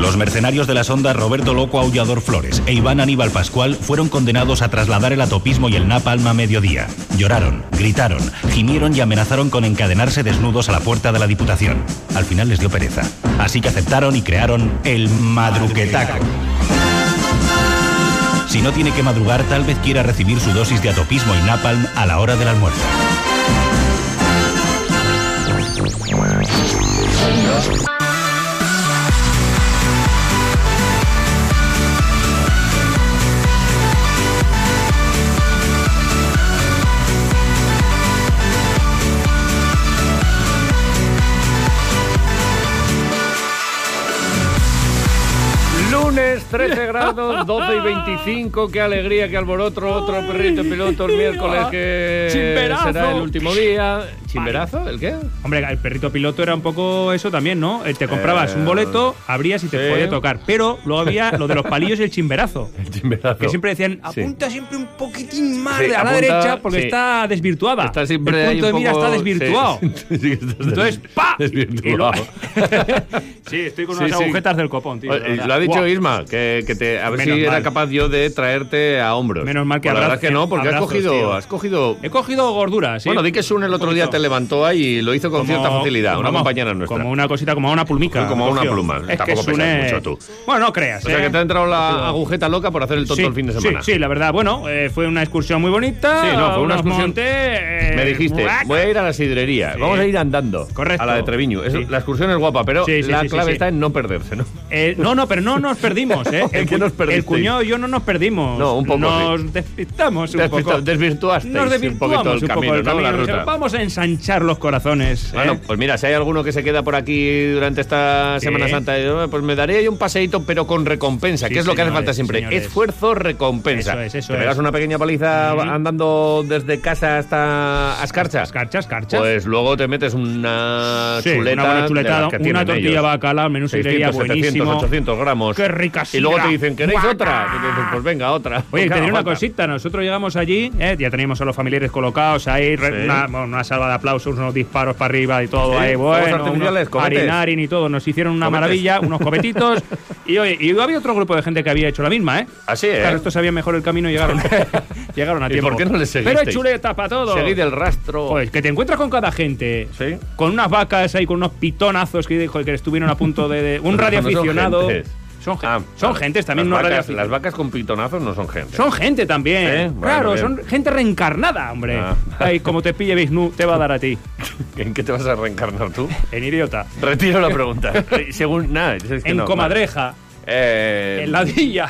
Los mercenarios de las ondas Roberto Loco Aullador Flores e Iván Aníbal Pascual fueron condenados a trasladar el atopismo y el napalm a mediodía. Lloraron, gritaron, gimieron y amenazaron con encadenarse desnudos a la puerta de la Diputación. Al final les dio pereza, así que aceptaron y crearon el Madruquetaco. Si no tiene que madrugar, tal vez quiera recibir su dosis de atopismo y napalm a la hora del almuerzo. Lunes, 13 grados, 12 y 25, qué alegría, qué alboroto, otro perrito piloto el miércoles que ¡Chimberazo! será el último día. ¿Chimberazo? ¿El qué? Hombre, el perrito piloto era un poco eso también, ¿no? Te comprabas un boleto, abrías y te podía tocar. Pero luego había lo de los palillos y el chimberazo. El chimberazo. Que siempre decían, apunta siempre un poquitín más a la derecha porque está desvirtuada. Está siempre el punto de mira está desvirtuado. Entonces, ¡pa! Desvirtuado. Sí, estoy con unas agujetas del copón, tío. Lo ha dicho Isma, que te, a ver si era capaz yo de traerte a hombros. Menos mal que la verdad es que no, porque abrazos, has cogido... He cogido gordura, sí. Bueno, di que Sun el otro día te levantó ahí y lo hizo con cierta facilidad, una compañera nuestra. Como una cosita, como una pulmica. Como una pluma. Es tampoco que pesas mucho tú. Bueno, no creas. O sea que te ha entrado la agujeta loca por hacer el tonto el fin de semana. Sí, la verdad. Bueno, fue una excursión muy bonita. Sí, no, fue una excursión. Me dijiste, voy a ir a la sidrería. Sí. Vamos a ir andando. Correcto. A la de Treviño. La excursión es guapa, pero la clave está en no perderse, ¿no? Pero no nos perdimos, ¿eh? El cuñado y yo no nos perdimos. No, un poco. Nos despistamos un poco. Desvirtuasteis nos desvirtuamos un poquito el camino, ¿no? La ruta. Vamos a ensanchar los corazones. Bueno, pues mira, si hay alguno que se queda por aquí durante esta Semana Santa, pues me daría yo un paseíto, pero con recompensa, que es lo que hace falta siempre. Señores. Esfuerzo, recompensa. Eso ¿Te pegas una pequeña paliza andando desde casa hasta Ascarcha? Ascarcha. Pues luego te metes una chuleta. Una buena chuleta, una una tortilla bacala, al menú sería buenísimo. 700, 800 gramos. ¡Qué rica! Y luego te dicen, ¿queréis otra? Y te dices, pues venga, otra. Oye, te diré una cosita. Nosotros llegamos allí, ya teníamos a los familiares colocados ahí, una salva de aplausos, unos disparos para arriba y todo ahí, bueno, harinarin y todo. Nos hicieron una maravilla, unos copetitos. Y oye, y había otro grupo de gente que había hecho la misma, ¿eh? Así, ¿eh? Claro, estos sabían mejor el camino y llegaron a tiempo. ¿Y por qué no les seguisteis? Pero hay chuleta para todo. Seguid el rastro. Pues que te encuentras con cada gente. Sí. Con unas vacas ahí, con unos pitonazos que estuvieron a punto de un radioaficionado. Son gentes también, no vacas, las vacas con pitonazos no son gente. Son gente también. Bueno, claro, bien. son gente reencarnada, hombre. Ay, como te pille Vishnu, te va a dar a ti. ¿En qué te vas a reencarnar tú? En idiota. Retiro la pregunta. Según nada. Es que en comadreja. En ladilla.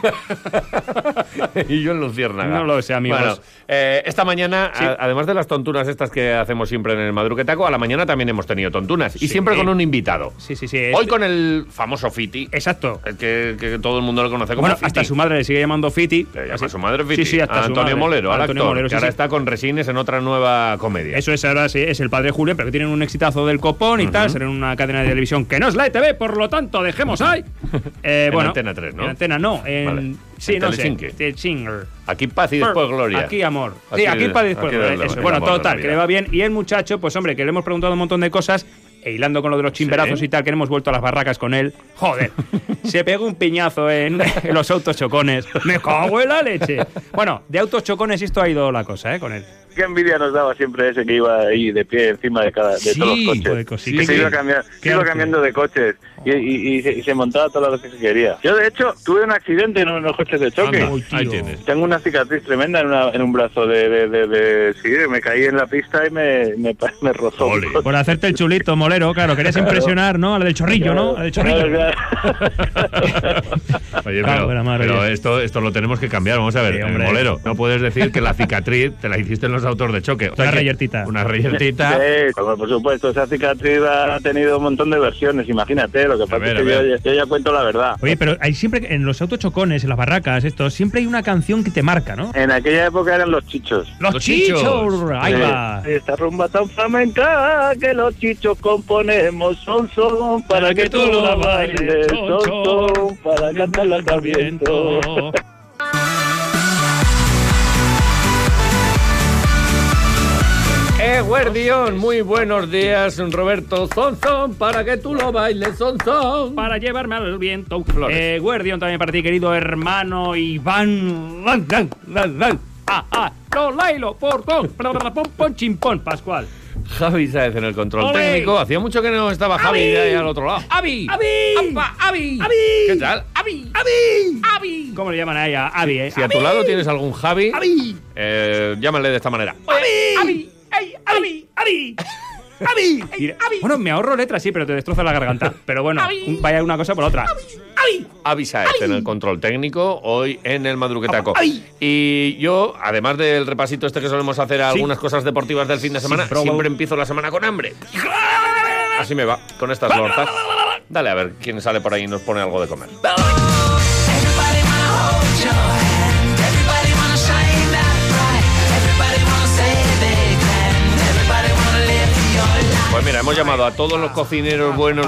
Y yo en luciérnaga. No lo sé, amigos. Bueno, esta mañana, además de las tontunas estas que hacemos siempre en el Madruquetaco, a la mañana también hemos tenido tontunas. Y siempre con un invitado. Sí. Hoy con el famoso Fiti. Exacto. El que todo el mundo lo conoce como Fiti. Hasta su madre le sigue llamando Fiti. Llama su madre Fiti. Sí, hasta Antonio Molero, al actor, Molero, que ahora está con Resines en otra nueva comedia. Eso es, ahora sí, es el padre Julio, pero que tienen un exitazo del copón y tal, serán una cadena de televisión que no es la ETV, por lo tanto, dejemos ahí. En Antena 3, ¿no? En Antena no, Vale. Sí, no sé. Telecinque. Aquí paz y después gloria. Aquí amor. Sí, aquí paz y después gloria. Eso. Bueno, total, que le va bien. Y el muchacho, pues hombre, que le hemos preguntado un montón de cosas, e hilando con lo de los chimberazos y tal, que hemos vuelto a las barracas con él. Joder, se pegó un piñazo en los autos chocones. Me cago en la leche. Bueno, de autos chocones esto ha ido la cosa, con él. Qué envidia nos daba siempre ese que iba ahí de pie encima de todos los coches. Sí, que se iba cambiando de coches y se montaba todas las veces que quería. Yo, de hecho, tuve un accidente en unos coches de choque. Ahí tienes. Tengo una cicatriz tremenda en un brazo sí, me caí en la pista y me rozó. Por hacerte el chulito, Molero, claro, querías impresionar, ¿no? A la del chorrillo, ¿no? A la del chorrillo. Oye, pero esto lo tenemos que cambiar. Vamos a ver, sí, Molero, no puedes decir que la cicatriz te la hiciste en los autos de choque. Una reyertita. Una reyertita. Sí, por supuesto, esa cicatriz ha tenido un montón de versiones, imagínate, lo que pasa es que yo ya cuento la verdad. Oye, pero hay siempre, en los autos chocones, en las barracas, siempre hay una canción que te marca, ¿no? En aquella época eran los chichos. ¡Los chichos! Ahí va. Esta rumba tan flamenca que los chichos componemos son para que tú la bailes, son para cantarla al viento. ¡Qué guardión! Muy buenos días, Roberto. Son, para que tú lo bailes, son. Para llevarme al viento. Guardión también para ti, querido hermano Iván. Lo lailo, portón, pon chimpón, Pascual. Javi Sáez en el control técnico. Hacía mucho que no estaba Javi ahí al otro lado. ¡Avi! ¿Qué tal? ¡Avi! ¿Cómo le llaman a ella? Avi, Si a tu lado tienes algún Javi, ¡Avi! llámale de esta manera. ¡Avi! Bueno, me ahorro letras, sí, pero te destroza la garganta. Pero bueno, vaya una cosa por otra. Javi Sáez en el control técnico, hoy en el Madruquetaco. Y yo, además del repasito este que solemos hacer a algunas cosas deportivas del fin de semana, siempre empiezo la semana con hambre. Así me va, con estas lorzas. Dale a ver quién sale por ahí y nos pone algo de comer. Pues mira, hemos llamado a todos los cocineros buenos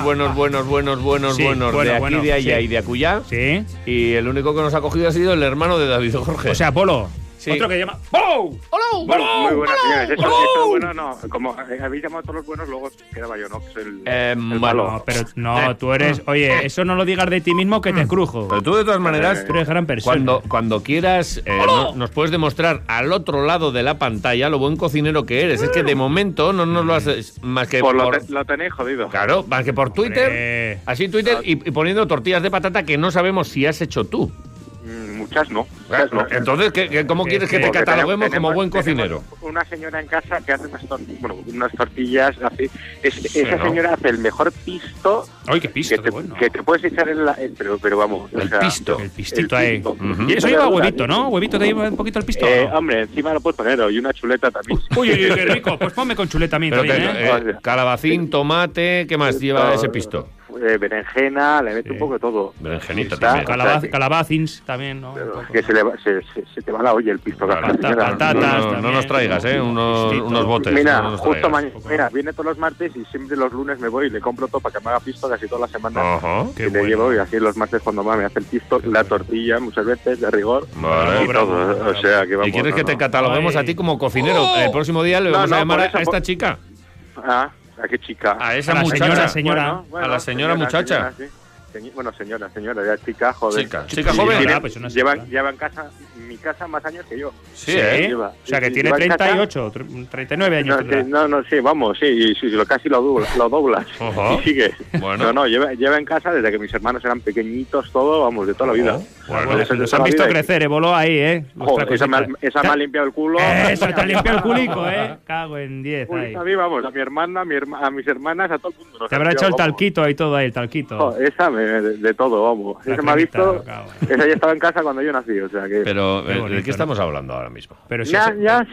de aquí, de allá y de acullá. Sí. Y el único que nos ha cogido ha sido el hermano de David Jorge. O sea, Polo. Sí. Otro que llama ¡Polo! Bueno, muy buenas, señores. Eso bueno, no. Como habéis llamado a todos los buenos, luego quedaba yo, ¿no? Que soy el malo. No, pero no, tú eres... Oye, eso no lo digas de ti mismo que te crujo. Pero tú, de todas maneras, tú eres gran persona. Cuando quieras, nos puedes demostrar al otro lado de la pantalla lo buen cocinero que eres. Es que de momento no nos lo haces más que por... Lo tenéis jodido. Claro, más que por Twitter. Así Twitter y poniendo tortillas de patata que no sabemos si has hecho tú. Muchas no. Entonces, ¿cómo quieres que te cataloguemos como buen cocinero? Una señora en casa que hace unas tortillas así. Esa señora hace el mejor pisto. ¡Ay, qué pisto! Que te puedes echar en la... Pero vamos... El pisto. El pistito ahí. Y eso lleva huevito, ¿no? ¿Huevito te lleva un poquito el pisto? Hombre, encima lo puedes poner. Y una chuleta también. Uy, qué rico. Pues ponme con chuleta a mí también, calabacín, tomate... ¿Qué más lleva ese pisto? Berenjena, le mete un poco de todo. Berenjenita también. Calabacins también, ¿no? Es que se te va la olla el pisto. Patatas. No nos traigas, unos botes. Mira, justo mañana, viene todos los martes y siempre los lunes me voy y le compro todo para que me haga pisto casi todas las semanas. Y le llevo y así los martes cuando me hace el pisto, la tortilla muchas veces de rigor y todo. O sea que vamos. ¿Y quieres que te cataloguemos a ti como cocinero? El próximo día le vamos a llamar a esta chica. ¿A qué chica? A esa muchacha. Señora. A la señora muchacha. Señora, ya chica, joven. Chica joven. Lleva en casa, mi casa más años que yo. Sí, o sea, que tiene 38, 39 años. Sí, vamos, sí, casi lo doblas. Y sigue. Bueno. No, lleva en casa desde que mis hermanos eran pequeñitos, todo, vamos, de toda la vida. Bueno, se han visto crecer, voló ahí, Esa me ha limpiado el culo. Eso, te ha limpiado el culico, Cago en 10. A mí, vamos, a mi hermana, a mis hermanas, a todo el mundo. Te habrá echado el talquito ahí todo, el talquito. Esa de todo, vamos. Esa me ha visto. Esa ya estaba en casa cuando yo nací, o sea que. Pero, ¿de qué estamos hablando ahora mismo? Pero sí.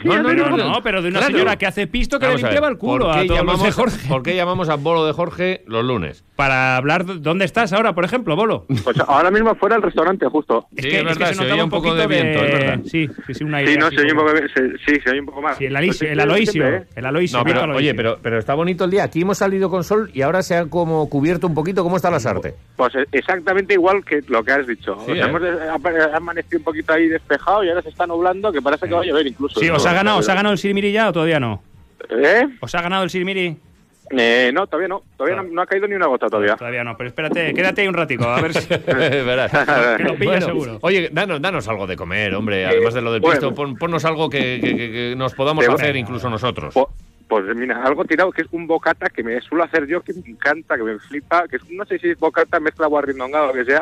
No, pero de una señora que hace pisto que le limpiaba el culo a todos los de Jorge. ¿Por qué llamamos a Bolo de Jorge los lunes? Para hablar dónde estás ahora, por ejemplo, Bolo. Pues ahora mismo fuera del restaurante, justo. Es verdad, se oía un poco de viento, es verdad. Sí, una idea. Sí, no, se oye un poco más. Sí, el Aloisio. No, pero, oye, pero está bonito el día. Aquí hemos salido con sol y ahora se ha como cubierto un poquito. ¿Cómo está la Sarte? Pues exactamente igual que lo que has dicho. Sí, hemos amanecido un poquito ahí despejado y ahora se está nublando, que parece que va a llover incluso. Sí, ¿os ha ganado el Sirmiri ya o todavía no? ¿Os ha ganado el Sirmiri? No, todavía no. No ha caído ni una gota todavía. Todavía no, pero espérate, quédate ahí un ratico, a ver si... Verás. Que lo pillas seguro. Oye, danos algo de comer, hombre, además de lo del pisto. Ponnos algo que nos podamos hacer incluso nosotros. Pues mira, algo tirado que es un bocata que me suelo hacer yo, que me encanta, que me flipa, que no sé si es bocata, mezcla guarrindongado o lo que sea.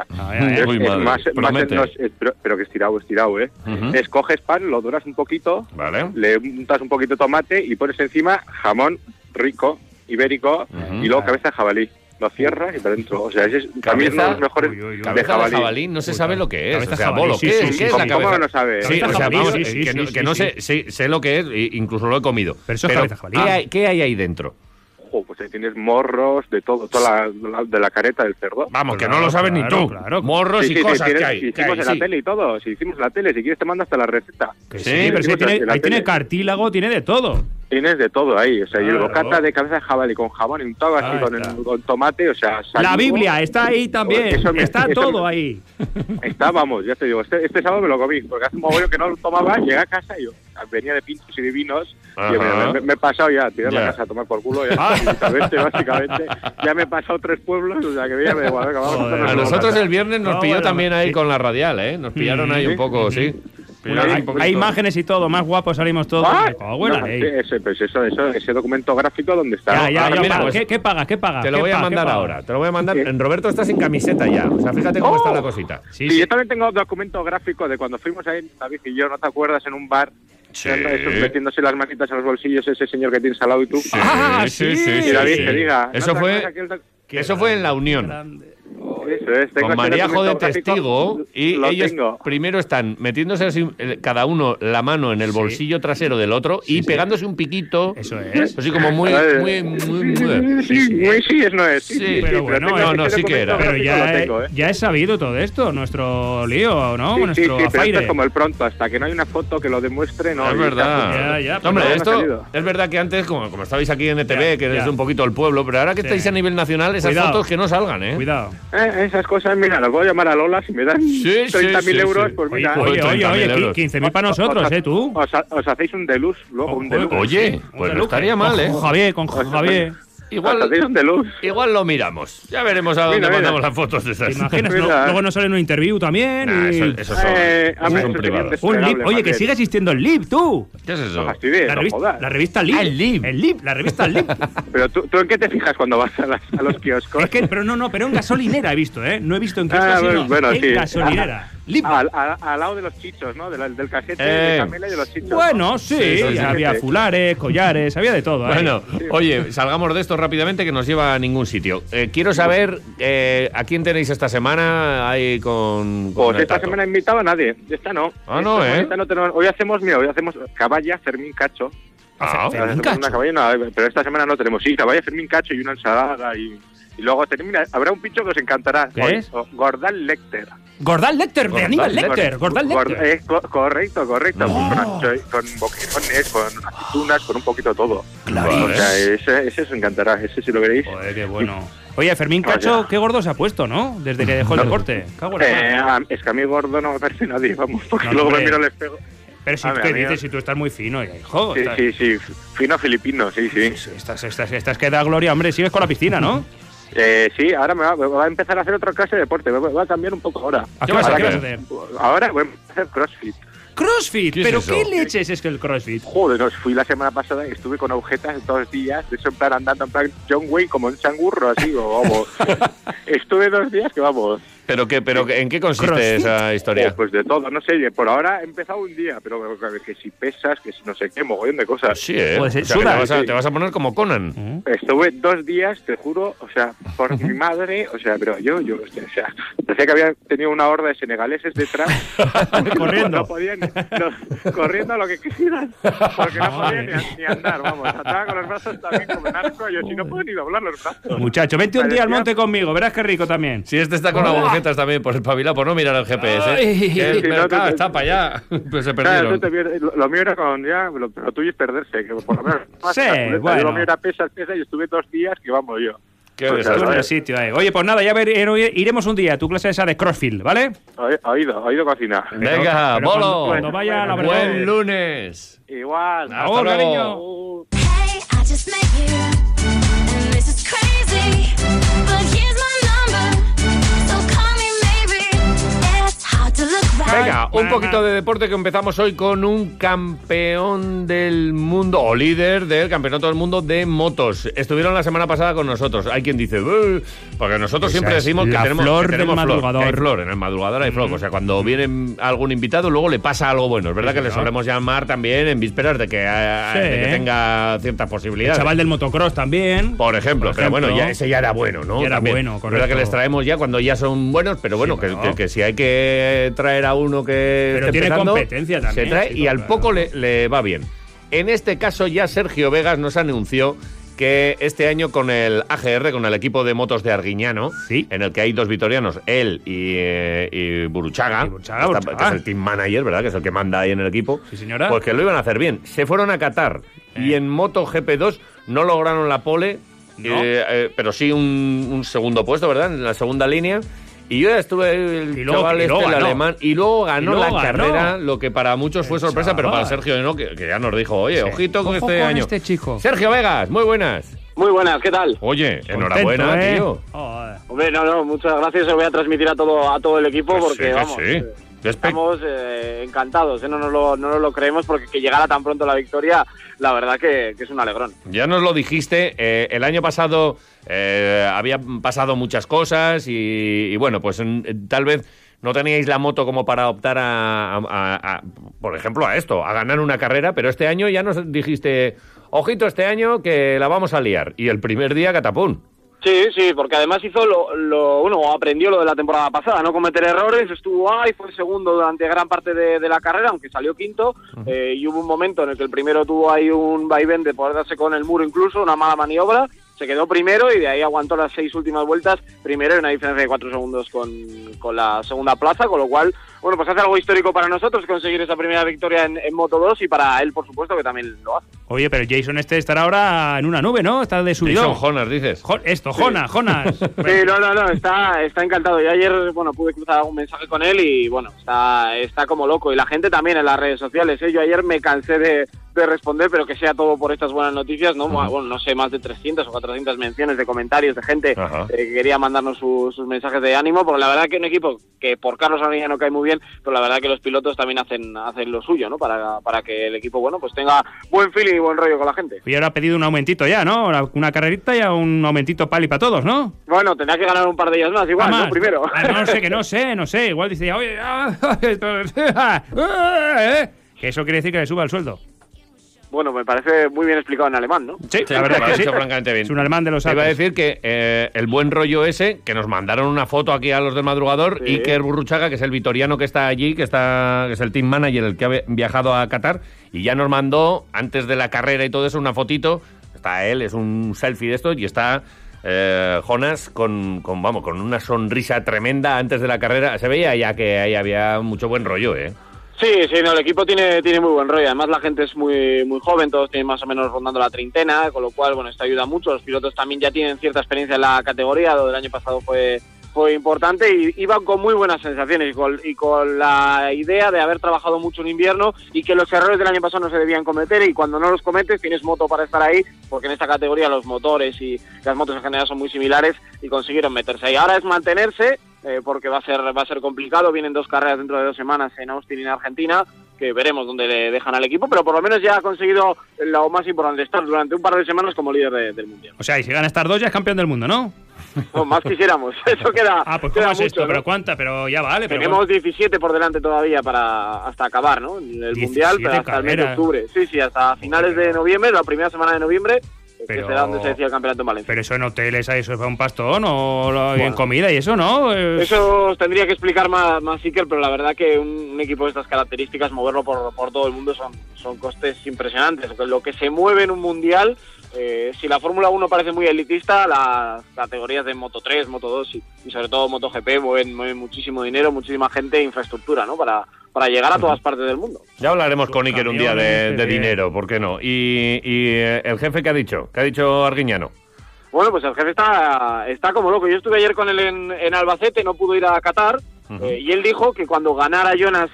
Pero que es tirado, Escoges pan, lo doras un poquito, vale. Le untas un poquito de tomate y pones encima jamón rico, ibérico, y luego cabeza de jabalí. Lo cierras y para adentro. O sea, ese es también uno de los mejores de jabalí. No se sabe lo que es. O sea, Bolo, ¿qué es la cabeza? ¿Cómo no sabe? Sí, o sea, vamos, que no sé, sé lo que es, incluso lo he comido. Pero eso es cabeza de jabalí. ¿Qué hay ahí dentro? Pues ahí tienes morros, de todo, toda de la careta del cerdo. Vamos, que no lo sabes ni tú. Claro. Morros y cosas que hay. Hicimos en la tele y todo. Si hicimos en la tele, si quieres te mando hasta la receta. Sí, pero ahí tiene cartílago, tiene de todo. Tienes de todo ahí, o sea, y el bocata de cabeza de jabalí con jamón y un toque así con tomate, o sea... La Biblia está ahí también, está todo ahí. Está, vamos, ya te digo, este sábado me lo comí, porque hace un mogollón que no lo tomaba, llegué a casa y yo venía de pinchos y de vinos, y yo, me he pasado ya a tirar la casa a tomar por culo, básicamente, ya me he pasado 3 pueblos, o sea, que ya me da igual, a nosotros el viernes nos pilló también ahí con la radial, ¿eh? Nos pillaron ahí un poco, sí. Hay imágenes y todo, más guapos salimos todos. Ese documento gráfico donde está. Mira, pues, ¿Qué pagas? Te lo voy a mandar ahora. Te lo voy a mandar. En Roberto está sin camiseta ya. O sea, fíjate cómo está la cosita. Sí, yo también tengo documento gráfico de cuando fuimos ahí, David y yo, ¿no te acuerdas? En un bar. Sí. Metiéndose las manitas en los bolsillos ese señor que tienes al lado y tú. Sí. Y David te diga. Eso fue en la Unión. Eso es, con Mariajo de testigo y ellos primero están metiéndose así, cada uno la mano en el bolsillo trasero del otro y pegándose un piquito. Eso es. Así como muy. Sí, pero bueno, no, sí que era. Pero ya es sabido todo esto, nuestro lío, ¿no? Nuestro afaire. Esto es como el pronto, hasta que no hay una foto que lo demuestre, no. Es verdad. Hombre, esto es verdad que antes, como estabais aquí en ETV, que es un poquito el pueblo, pero ahora que estáis a nivel nacional, esas fotos que no salgan, ¿eh? Cuidado. Esas cosas, mira, los voy a llamar a Lola, si me dan 30.000 euros, pues mira... Oye, 15.000 para nosotros, tú. Os hacéis un deluxe, luego un deluxe. Oye, pues no estaría mal, Con Javier. Igual lo miramos. Ya veremos a dónde mandamos las fotos de esas. ¿Te imaginas? Luego nos sale un interview también. Eso son privados. Un Lib. Oye, que sigue existiendo el Lib, tú. ¿Qué es eso? La revista Lib. El Lib. La revista Lib. Pero ¿tú en qué te fijas cuando vas a los kioscos? Pero en gasolinera he visto, ¿eh? No he visto en kioscos, sino en gasolinera. Al lado de los chichos, ¿no? Del casete de Camela y de los chichos. Bueno, sí. Había fulares, collares, había de todo. Bueno, oye, salgamos de esto rápidamente que nos lleva a ningún sitio. Quiero saber a quién tenéis esta semana ahí con pues esta semana he invitado a nadie. Esta no. Hoy hacemos caballa, Fermín Cacho. Fermín Cacho. Una caballa, no, pero esta semana no tenemos. Sí, caballa, Fermín Cacho y una ensalada y luego habrá un pincho que os encantará. ¿Qué es? Gordal Lecter. Gordal Lecter, de Aníbal Lecter. Gordal Lecter. Correcto. Con boquerones, con aceitunas, con un poquito todo. Claro. O sea, ese os encantará, ese si lo queréis. Joder, qué bueno. Oye, Fermín Cacho, qué gordo se ha puesto, ¿no? Desde que dejó el deporte. Es que a mí gordo no me parece nadie, vamos, porque luego me miro al espejo. Pero si ¿qué dices? Si tú estás muy fino, hijo. Sí, fino filipino, sí. Estás que da gloria, hombre, sigues con la piscina, ¿no? Sí, ahora me va a empezar a hacer otra clase de deporte, me va a cambiar un poco ahora. ¿Qué vas a hacer? Ahora voy a hacer CrossFit. ¿CrossFit? ¿Pero qué leches es que el CrossFit? Joder, fui la semana pasada y estuve con agujetas 2 días, de eso en plan andando, en plan John Wayne, como un changurro, así, vamos. Estuve 2 días que vamos. ¿Pero en qué consiste CrossFit? Esa historia? Pues de todo, no sé, por ahora he empezado un día, pero que si pesas, que si no sé qué, mogollón de cosas. Sí, Pues te vas a poner como Conan. Estuve 2 días, te juro, o sea, por mi madre, o sea, pero yo, o sea, decía que había tenido una horda de senegaleses detrás. Corriendo. No podían, corriendo lo que quisieran, porque no podían ni andar, vamos. Ataba con los brazos también como en arco, yo si no puedo ni doblar los brazos. Muchacho, vente un día al monte conmigo, verás qué rico también. Si está con agujetas también, por espabilado, por no mirar el GPS. El mercado está para allá. Pues se perdieron. Lo mío era lo tuyo es perderse, que por lo menos. Bueno. Lo mío era pesas, y estuve 2 días que vamos yo. Qué desastre. En el sitio ahí. Oye, pues nada, ya iremos un día a tu clase esa de CrossFit, ¿vale? Oído cocina. Venga, bolo. Cuando vaya a la buen lunes. Igual. Hasta cariño. Hey, I just met you, and this is crazy, but here's my number, so call me maybe. It's hard to look right. Venga, un poquito de deporte que empezamos hoy con un campeón del mundo o líder del campeonato del mundo de motos. Estuvieron la semana pasada con nosotros. Hay quien dice, porque nosotros siempre decimos que tenemos flor. Hay flor, en el madrugador hay flor. O sea, cuando viene algún invitado, luego le pasa algo bueno. Es verdad que le solemos llamar también en vísperas de que tenga ciertas posibilidades. El chaval del motocross también. Por ejemplo. Pero bueno, ese ya era bueno, ¿no? Ya era bueno, correcto. Es verdad que les traemos ya cuando ya son buenos, pero bueno, que si hay que traer a uno que pero tiene competencia también. Se trae y al poco le va bien. En este caso ya Sergio Vegas nos anunció que este año con el AGR, con el equipo de motos de Arguiñano, ¿sí? En el que hay 2 vitorianos, él y Buruchaga, que es el team manager, ¿verdad? Que es el que manda ahí en el equipo. Sí, señora. Pues que lo iban a hacer bien. Se fueron a Qatar y en Moto GP2 no lograron la pole, ¿no? pero sí un segundo puesto, ¿verdad? En la segunda línea. Y yo ya estuve el alemán, y luego ganó la carrera, lo que para muchos fue sorpresa, pero para Sergio no, que ya nos dijo, oye, ojito con este año. Este chico. Sergio Vegas, muy buenas. Muy buenas, ¿qué tal? Oye, enhorabuena, tío. Hombre, no, muchas gracias, se lo voy a transmitir a todo el equipo, porque vamos, estamos encantados, no nos lo creemos, porque que llegara tan pronto la victoria, la verdad que es un alegrón. Ya nos lo dijiste, el año pasado habían pasado muchas cosas y bueno, pues tal vez no teníais la moto como para optar a, por ejemplo, a esto, a ganar una carrera, pero este año ya nos dijiste, ojito este año que la vamos a liar, y el primer día catapún. Sí, porque además hizo aprendió lo de la temporada pasada, no cometer errores, estuvo ahí, fue segundo durante gran parte de la carrera, aunque salió quinto, y hubo un momento en el que el primero tuvo ahí un vaivén de poder darse con el muro incluso, una mala maniobra, se quedó primero y de ahí aguantó las 6 últimas vueltas, primero y una diferencia de 4 segundos con la segunda plaza, con lo cual, bueno, pues hace algo histórico para nosotros conseguir esa primera victoria en Moto2 y para él, por supuesto, que también lo hace. Oye, pero Jason estará ahora en una nube, ¿no? Está de subidón. Jason Jonas, dices. Jonas. Sí, no, está encantado. Yo ayer, bueno, pude cruzar algún mensaje con él y, bueno, está como loco. Y la gente también en las redes sociales, ¿eh? Yo ayer me cansé de responder, pero que sea todo por estas buenas noticias, ¿no? Bueno, no sé, más de 300 o 400 menciones de comentarios de gente que quería mandarnos sus mensajes de ánimo, porque la verdad que un equipo que por Carlos Arguiñano cae muy bien, pero la verdad que los pilotos también hacen lo suyo, ¿no? Para que el equipo, bueno, pues tenga buen feeling y buen rollo con la gente. Y ahora ha pedido un aumentito ya, ¿no? Una carrerita y un aumentito pali para todos, ¿no? Bueno, tendrá que ganar un par de ellas más, igual, ¿no? Primero. No sé. Igual dice, oye, que eso quiere decir que le suba el sueldo. Bueno, me parece muy bien explicado en alemán, ¿no? Sí, la verdad que sí. Francamente bien. Es un alemán de los Alpes. Iba a decir que el buen rollo ese, que nos mandaron una foto aquí a los del madrugador, sí. Iker Burruchaga, que es el vitoriano que está allí, que es el team manager, el que ha viajado a Qatar, y ya nos mandó, antes de la carrera y todo eso, una fotito. Está él, es un selfie de esto, y está Jonas con una sonrisa tremenda antes de la carrera. Se veía ya que ahí había mucho buen rollo, ¿eh? Sí, el equipo tiene muy buen rollo. Además, la gente es muy joven, todos tienen más o menos rondando la treintena, con lo cual, bueno, esto ayuda mucho. Los pilotos también ya tienen cierta experiencia en la categoría, lo del año pasado fue importante y iban con muy buenas sensaciones y con la idea de haber trabajado mucho en invierno y que los errores del año pasado no se debían cometer, y cuando no los cometes tienes moto para estar ahí, porque en esta categoría los motores y las motos en general son muy similares y consiguieron meterse ahí. Ahora es mantenerse, porque va a ser complicado. Vienen 2 carreras dentro de 2 semanas en Austin y en Argentina, que veremos dónde le dejan al equipo, pero por lo menos ya ha conseguido lo más importante, estar durante un par de semanas como líder del Mundial. O sea, y si gana estas 2 ya es campeón del mundo, ¿no? No, más quisiéramos, eso queda. Pues queda ¿cómo es mucho, esto? ¿no? ¿Pero cuánta? Pero ya vale. Tenemos 17 por delante todavía hasta acabar, ¿no? El Mundial, pero hasta el mes de octubre. Sí, hasta finales de noviembre, la primera semana de noviembre, que será donde se decía el campeonato en Valencia. Pero eso en hoteles, eso es un pastón, o en comida y eso, ¿no? Eso os tendría que explicar más Iker, pero la verdad que un equipo de estas características, moverlo por todo el mundo son costes impresionantes. Lo que se mueve en un Mundial, si la Fórmula 1 parece muy elitista, las categorías de Moto 3, Moto 2 y sobre todo MotoGP mueven muchísimo dinero, muchísima gente e infraestructura, ¿no? Para llegar a todas partes del mundo. Ya hablaremos con Iker un día de dinero, ¿por qué no? ¿Y el jefe qué ha dicho? ¿Qué ha dicho Arguiñano? Bueno, pues el jefe está como loco. Yo estuve ayer con él en Albacete, no pudo ir a Qatar, y él dijo que cuando ganara Jonas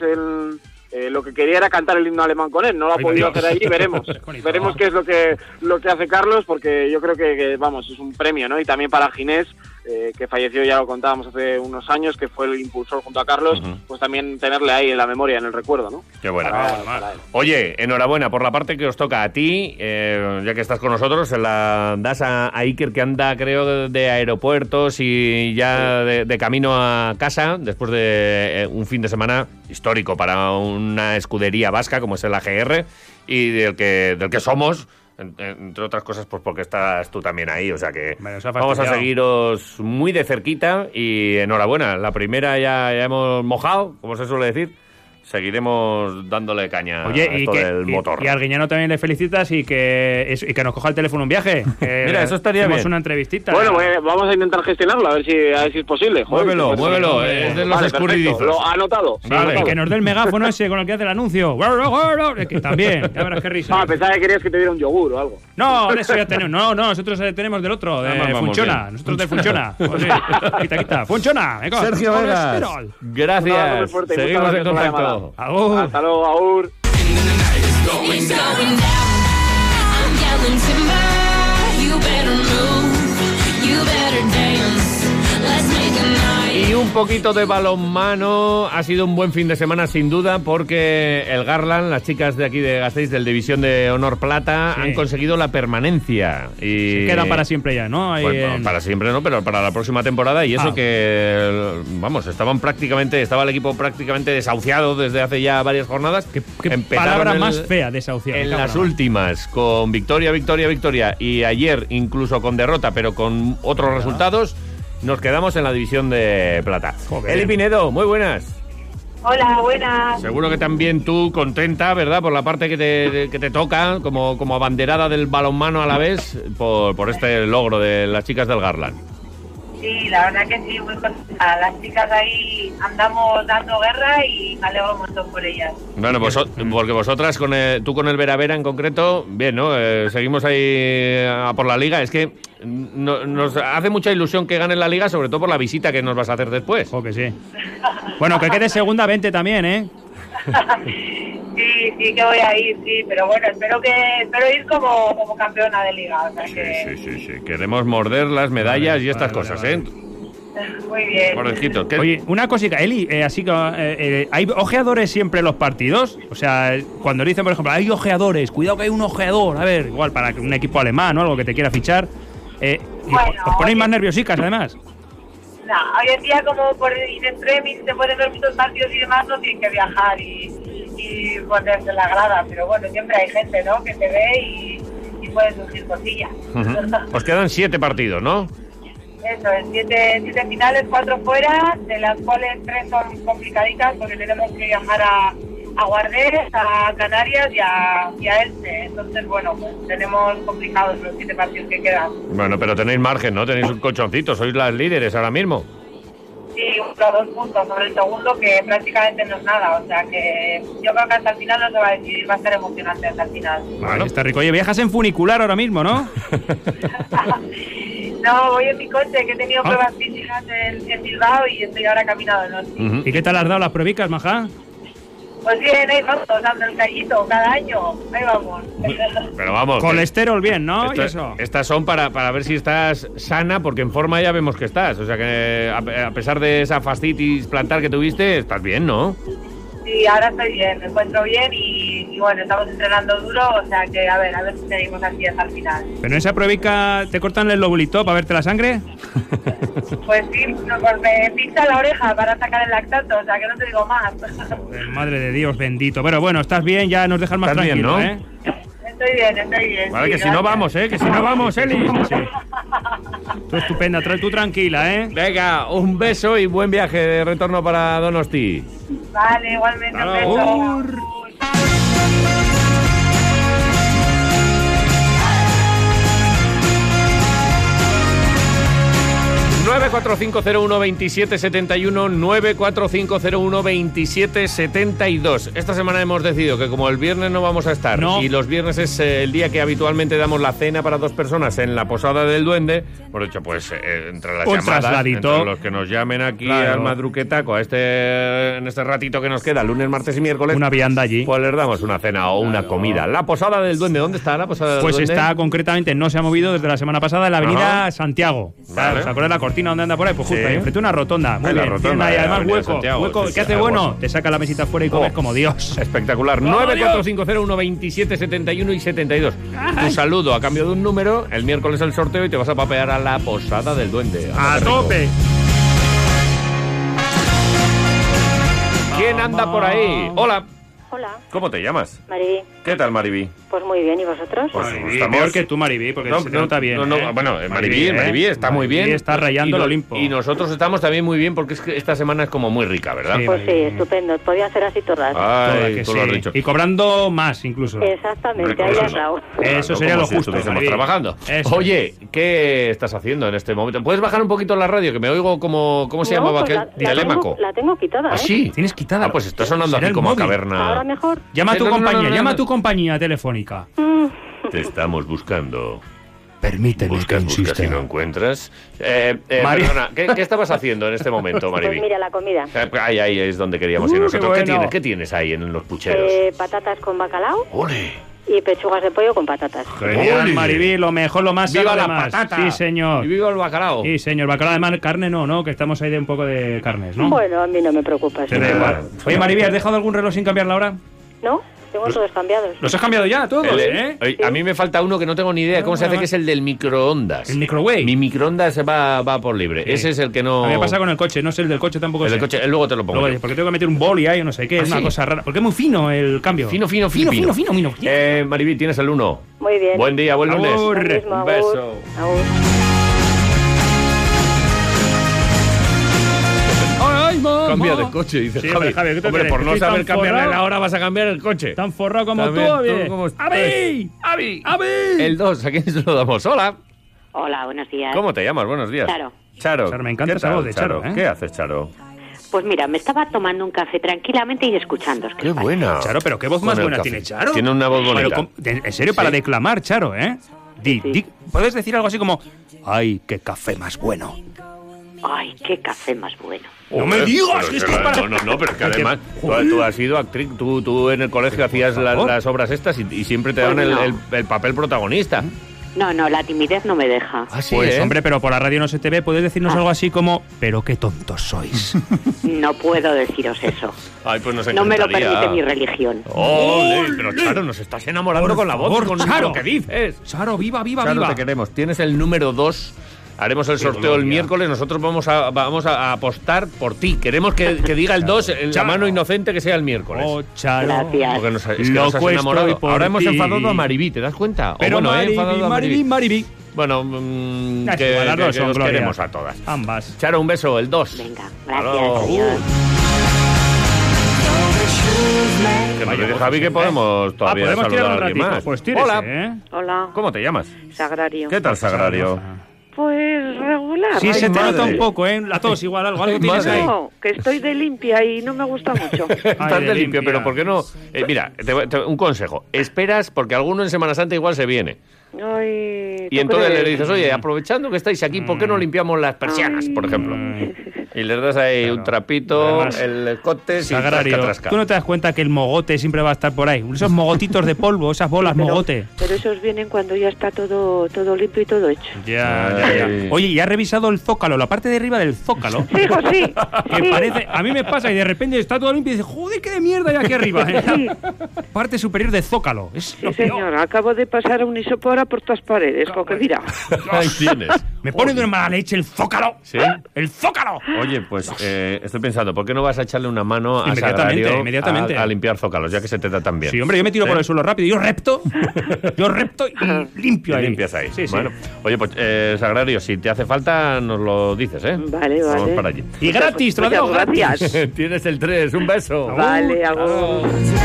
lo que quería era cantar el himno alemán con él. No lo ha podido hacer allí, veremos qué es lo que hace Carlos, porque yo creo que vamos, es un premio, ¿no? Y también para Ginés, que falleció, ya lo contábamos hace unos años, que fue el impulsor junto a Carlos, pues también tenerle ahí en la memoria, en el recuerdo, ¿no? Qué bueno. Oye, enhorabuena por la parte que os toca a ti, ya que estás con nosotros, se la das a Iker, que anda, creo, de aeropuertos y ya de camino a casa, después de un fin de semana histórico para una escudería vasca como es el AGR, y del que somos, entre otras cosas, pues porque estás tú también ahí, o sea que vamos a seguiros muy de cerquita y enhorabuena. La primera ya hemos mojado, como se suele decir, seguiremos dándole caña Oye, a esto del motor. Y al Guiñano también le felicitas y que nos coja el teléfono un viaje. Mira, eso estaría bien. Una entrevistita. Bueno, vamos a intentar gestionarlo, a ver si es posible. Joder, muévelo. Es de los escurridizos. Lo anotado. Vale. Y que nos dé el megáfono ese con el que hace el anuncio. Que también, ya verás qué risa. Pensaba que querías que te diera un yogur o algo. No, eso ya tenemos. No, nosotros tenemos del otro, de Funchona. Nosotros del Funchona. Quita. Funchona. Sergio Vegas. Gracias. Seguimos en contacto. Agur. Hasta luego, agur. Y un poquito de balonmano. Ha sido un buen fin de semana sin duda, porque el Garland, las chicas de aquí de Gasteiz del División de Honor Plata, han conseguido la permanencia. Y se quedan para siempre ya, ¿no? Para siempre no, pero para la próxima temporada. Y eso que, vamos, estaba el equipo prácticamente desahuciado desde hace ya varias jornadas. ¿Qué palabra más fea, desahuciado? En las últimas, con victoria. Y ayer incluso con derrota, pero con otros resultados. Nos quedamos en la División de Plata. Eli Pinedo, muy buenas. Hola, buenas. Seguro que también tú contenta, ¿verdad? Por la parte que te toca, como abanderada del balonmano a la vez, por este logro de las chicas del Garland. Sí, la verdad que sí, muy contenta. Las chicas ahí andamos dando guerra y me alegro un montón por ellas. Bueno, pues porque vosotras, tú con el Vera Vera en concreto, bien, ¿no? Seguimos ahí a por la Liga. Es que nos hace mucha ilusión que ganen la Liga, sobre todo por la visita que nos vas a hacer después. Que sí. Bueno, que quede segunda 20 también, ¿eh? Sí que voy a ir, sí, pero bueno, espero ir como campeona de Liga. O sea Sí. Queremos morder las medallas y estas cosas, ¿eh? Muy bien. Orejito, Oye, una cosita, Eli, así que ¿hay ojeadores siempre en los partidos? O sea, cuando dicen, por ejemplo, hay ojeadores, cuidado que hay un ojeador, a ver, igual para un equipo alemán o algo que te quiera fichar, ¿os ponéis más nerviosicas además? No, hoy en día como por in extremis se pueden ver muchos partidos y demás, no tienen que viajar y ponerse en la grada, pero bueno, siempre hay gente, ¿no?, que te ve y puede surgir cosillas. Os quedan 7 partidos, ¿no? Eso es, 7 finales, 4 fuera, de las cuales 3 son complicaditas porque tenemos que viajar a Guardés, a Canarias y a Elche. Entonces, bueno, pues tenemos complicados los 7 partidos que quedan. Bueno, pero tenéis margen, ¿no? Tenéis un colchoncito, sois las líderes ahora mismo. Sí, 2 puntos sobre el segundo, que prácticamente no es nada. O sea que yo creo que hasta el final no se va a decidir, va a ser emocionante hasta el final. Bueno, está rico. Oye, viajas en funicular ahora mismo, ¿no? No, voy en mi coche, que he tenido pruebas físicas en Bilbao y estoy ahora caminando de noche. ¿Y qué tal has dado las pruebicas, maja? Pues bien, ahí vamos, dando el callito cada año. Ahí vamos. Pero vamos. Colesterol bien, ¿no? Estas son para ver si estás sana, porque en forma ya vemos que estás. O sea que a pesar de esa fascitis plantar que tuviste, estás bien, ¿no? Sí, ahora estoy bien, me encuentro bien y bueno, estamos entrenando duro, o sea que a ver si seguimos así hasta el final. ¿Pero en esa pruebica te cortan el lobulito para verte la sangre? Pues sí, pues me pincha la oreja para sacar el lactato, o sea que no te digo más. Madre de Dios bendito. Pero bueno, estás bien, ya nos dejas más tranquilos, bien, ¿no? Estoy bien. Vale, sí, que si no vamos, que si no vamos, Eli. Sí. Tú estupenda, tú tranquila, ¿eh? Venga, un beso y buen viaje de retorno para Donosti. Vale, igualmente, un beso. 945012771, 945012772. Esta semana hemos decidido que como el viernes no vamos a estar y los viernes es el día que habitualmente damos la cena para 2 personas en la Posada del Duende, por hecho, pues entre las llamadas, entre los que nos llamen aquí al Madruquetaco en este ratito que nos queda, lunes, martes y miércoles, una vianda allí, pues les damos una cena o una comida. La Posada del Duende, ¿dónde está la Posada del Duende? Pues está concretamente, no se ha movido desde la semana pasada en la avenida Santiago. Vale. ¿Os acordáis la cortina donde anda por ahí? Pues justo ahí, enfrente a una rotonda. Muy bien. Rotonda, ahí, además hueco. ¿Qué hace bueno? Te saca la mesita fuera y comes como Dios. Espectacular. 945012771 y 72. Tu saludo a cambio de un número. El miércoles el sorteo y te vas a papear a la Posada del Duende. ¡A tope! ¿Quién anda por ahí? Hola. Hola. ¿Cómo te llamas? Maribí. ¿Qué tal, Maribí? Pues muy bien, ¿y vosotros? Pues Maribí, estamos... peor que tú, Maribí, porque se te nota bien. Bueno, Maribí está muy bien. Está rayando el Olimpo. Y nosotros estamos también muy bien porque es que esta semana es como muy rica, ¿verdad? Pues sí, estupendo. Podía ser así todo el rato. Ay, tú lo has dicho. Y cobrando más, incluso. Exactamente, ahí has dado. Eso sería lo si justo, estuviésemos Maribí. trabajando. Eso. Oye, ¿qué estás haciendo en este momento? ¿Puedes bajar un poquito la radio? Que me oigo como... ¿Cómo se llamaba pues aquel? Telémaco. La tengo quitada, ¿Ah, sí? ¿Tienes quitada? Ah, pues está sonando Será aquí el como a móvil. caverna. Ahora mejor. Llama a tu No, compañía, no. llama a tu compañía telefónica. Te estamos buscando. Permíteme Buscas y no encuentras. Perdona, ¿qué estabas haciendo en este momento, Maribí? Pues mira, la comida. Ahí es donde queríamos ir nosotros. qué bueno. ¿Qué tienes ahí en los pucheros? Patatas con bacalao ¡Ole! y pechugas de pollo con patatas. Genial, ¡Ole! Maribí, lo mejor, lo más ¡Viva sano la de más. patata! Sí, señor. ¡Y viva el bacalao! Sí, señor. Bacalao, además, carne no, que estamos ahí de un poco de carnes, ¿no? Bueno, a mí no me preocupa. Te da igual. Oye, Maribí, ¿has dejado algún reloj sin cambiar la hora? ¿No? Tengo todos cambiados. ¿Los has cambiado ya todos, Oye, a mí me falta uno que no tengo ni idea de cómo se hace, que es el del microondas. ¿El microwave? Mi microondas va por libre. Sí. Ese es el que no... A mí me pasa con el coche, no sé el del coche tampoco. El sé. del coche, luego te lo pongo. Luego, yo. porque tengo que meter un boli ahí o no sé qué, es una sí? cosa rara. Porque es muy fino el cambio. Fino. Maribí, tienes el 1. Muy bien. Buen día, buen lunes. Agur. Lo mismo, Un agur. beso. Agur. ¡Ay, mamá! Cambia de coche, dice Sí, Javi. Javi, ¿qué te Hombre, crees? por no ¿Estoy saber tan cambiarle forrado? la hora vas a cambiar el coche. Tan forrado como También, tú, tú como estás. ¡Avi! ¡Avi! El 2, ¿a quién se lo damos? Hola. Hola, buenos días. ¿Cómo te llamas? Buenos días. Charo. Charo, me encanta ¿Qué esa tal, voz de Charo, ¿eh? ¿Qué haces, Charo? Pues mira, me estaba tomando un café tranquilamente y escuchando. ¡Qué buena! Charo, pero qué voz más Con el buena café. tiene Charo. Tiene una voz bonita. Pero, en serio, para Sí. declamar, Charo, ¿eh? ¿Puedes decir algo así como, ay, qué café más bueno? Ay, qué café más bueno. ¡No me digas! Pero que esto es para... No, pero es que además tú has sido actriz, tú en el colegio hacías las obras estas y siempre te daban Pues no. el papel protagonista. No, la timidez no me deja. Ah, sí, Pues ¿eh? hombre, pero por la radio no se te ve, ¿puedes decirnos algo así como, pero qué tontos sois? No puedo deciros eso. Ay, pues nos No me lo encantaría. permite mi religión. ¡Ole! Pero Charo, nos estás enamorando Por con la voz favor, y con Charo. lo que dices. Charo, viva, Charo, te queremos. Tienes el número 2. Haremos el sorteo el gloria. miércoles. Nosotros vamos a apostar por ti. Queremos que diga el 2 en la Charo. mano inocente que sea el miércoles. Oh, Charo. Gracias. Porque es que Lo nos has cuesto enamorado. y por Ahora hemos ti. enfadado a Maribí, ¿te das cuenta? Pero enfadado a Maribí. Bueno, Es que igual, las dos son nos gloria. queremos a todas. Ambas. Charo, un beso, el 2. Venga, Hasta gracias, luego. adiós. Que nos dice Javi que podemos todavía podemos tirar saludar a un alguien ratito. más. Pues tírese, Hola. ¿eh? Hola, ¿Cómo te llamas? Sagrario. ¿Qué tal, Sagrario? Pues regular. Sí, Ay, se te madre. nota un poco, ¿eh? La tos igual, algo tienes madre. ahí. No, que estoy de limpia y no me gusta mucho. Estás de de limpio, limpia. pero ¿por qué no? Mira, un consejo. Esperas porque alguno en Semana Santa igual se viene. Ay, Y ¿tú entonces crees? le dices, oye, aprovechando que estáis aquí, ¿por qué no limpiamos las persianas, por ejemplo? Y les das ahí un trapito, Además, el escote y Sagrario, trasca. ¿tú no te das cuenta que el mogote siempre va a estar por ahí? Esos mogotitos de polvo, esas bolas mogote. Pero esos vienen cuando ya está todo limpio y todo hecho. Ya. Oye, ¿y has revisado el zócalo, la parte de arriba del zócalo? Sí, hijo, sí. Que sí. parece, a mí me pasa y de repente está todo limpio y dices, joder, qué de mierda hay aquí arriba. Sí. Parte superior de zócalo. Es Sí, lo peor. señor, acabo de pasar un isopora por todas paredes, con que mira. Ahí tienes. Me pone de una mala leche el zócalo. ¿Sí? ¡El zócalo! Oye, pues estoy pensando, ¿por qué no vas a echarle una mano a Inmediatamente, Sagrario inmediatamente. a limpiar zócalos, ya que se te da tan bien? Sí, hombre, yo me tiro por el suelo rápido. Yo repto y limpio Y ahí. limpias ahí. Sí, sí. Bueno, oye, pues Sagrario, si te hace falta, nos lo dices, ¿eh? Vale, Vamos vale. para allí. Y gratis, te lo digo Muchas gratis. gracias. Tienes el 3, un beso. Vale, hago.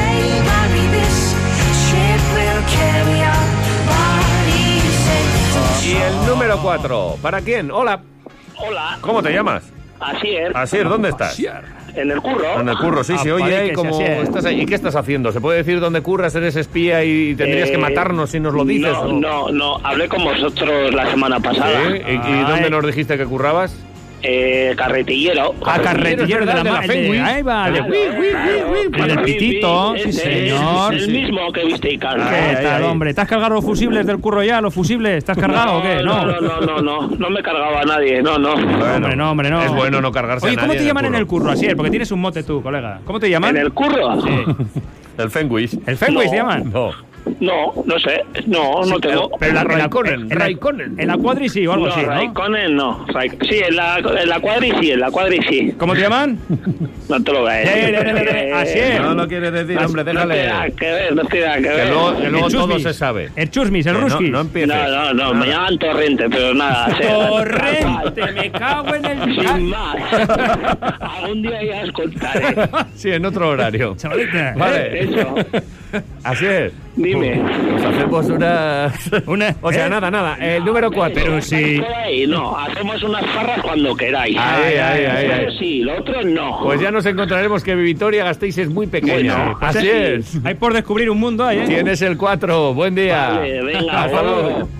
Y el número 4, ¿para quién? Hola. Hola. ¿Cómo te llamas? Asier. Asier, ¿dónde estás? En el curro. En el curro, sí, se oye ahí como estás ahí. ¿Y qué estás haciendo? ¿Se puede decir dónde curras? ¿Eres espía y tendrías que matarnos si nos lo dices? No. Hablé con vosotros la semana pasada. ¿Sí? ¿Y dónde nos dijiste que currabas? Carretillero. Carretillero de la Fenwick. Ahí va. El de El pitito, sí, señor. Es el mismo que visteis cargar. ¿Qué tal, hombre? ¿Te has cargado los fusibles del curro ya? ¿Los fusibles? ¿Te has cargado o qué? No me cargaba a nadie, no. Bueno, hombre, no. Es bueno no cargarse Oye, a nadie. ¿cómo te llaman en el curro? curro, Asier? Porque tienes un mote tú, colega. ¿Cómo te llaman? ¿En el curro? Sí. El Fenwick. ¿El Fenwick No. te llaman? No. No sé. No tengo. Pero Raikkonen. En la cuadri sí o algo así, ¿no? Raikkonen no. Sí, en la cuadri sí. ¿Cómo te llaman? No te lo veas. Así es. No lo quieres decir, hombre, déjale. No tiene nada que ver. Que luego todo se sabe. El Chusmis, el Ruski. No empieces. No, me llaman Torrente, pero nada. Torrente, me cago en el... Sin más. Algún día ya os contaré. Sí, en otro horario. Chavalita. Vale. Eso. Así es. Dime. Pues hacemos una... O sea, nada. El número 4. Pero sí. No, hacemos unas farras cuando queráis. Ahí. Eso sí, lo otro no. Pues ya nos encontraremos que Vitoria-Gasteiz es muy pequeña. Bueno, así es. Hay por descubrir un mundo ahí, ¿eh? Tienes el 4. Buen día. Vale, venga. Hasta luego.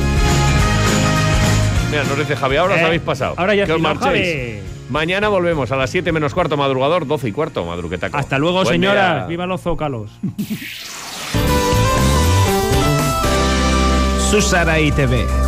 Mira, nos dice Javi, ahora os habéis pasado. Ahora ya que os estoy, marchéis. Javi. Mañana volvemos a las 7 menos cuarto madrugador, 12 y cuarto madruguetaco. Hasta luego, Buen señoras. día. Viva los zócalos. Susara ITV.